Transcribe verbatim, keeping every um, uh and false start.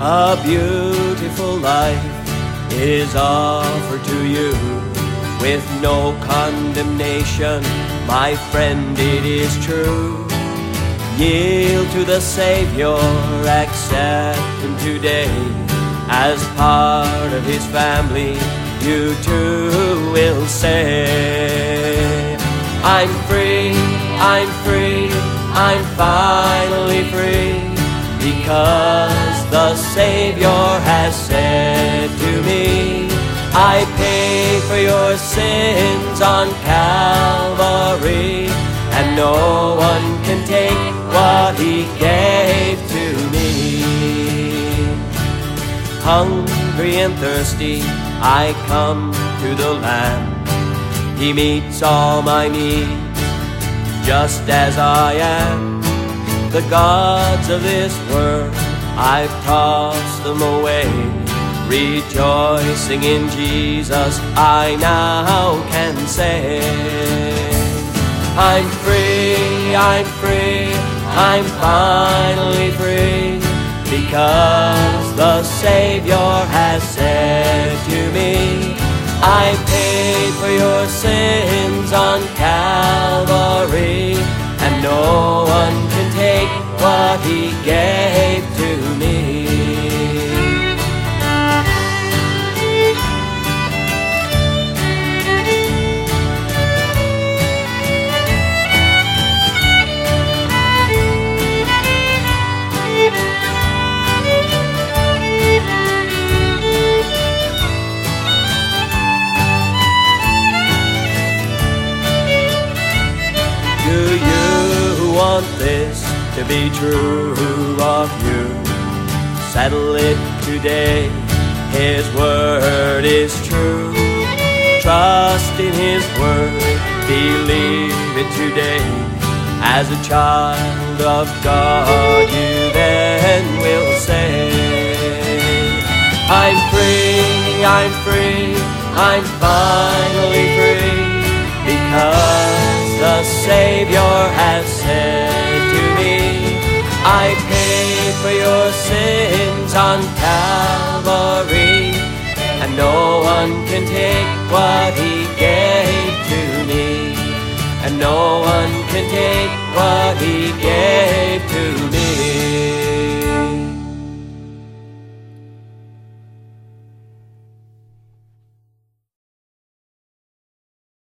A beautiful life is offered to you, with no condemnation, my friend, it is true. Yield to the Savior, accept Him today. As part of His family, you too will say, I'm free, I'm free, I'm finally free, because the Savior has said to me, I paid for your sins on Calvary, and no one can take what He gave to me. Hungry and thirsty, I come to the Lamb. He meets all my needs, just as I am. The gods of this world, I've tossed them away. Rejoicing in Jesus, I now can say, I'm free, I'm free, I'm finally free, because the Savior has said to me, I paid for your sins on Calvary, and no one can take what He gave to me. Do you want this to be true of you? Settle it today, His word is true. Trust in His word, believe it today. As a child of God, you then will say, I'm free, I'm free, I'm finally free, because the Savior has said to me, I paid for your sins on Calvary, and no one can take what He gave to me, and no one can take what He gave to me.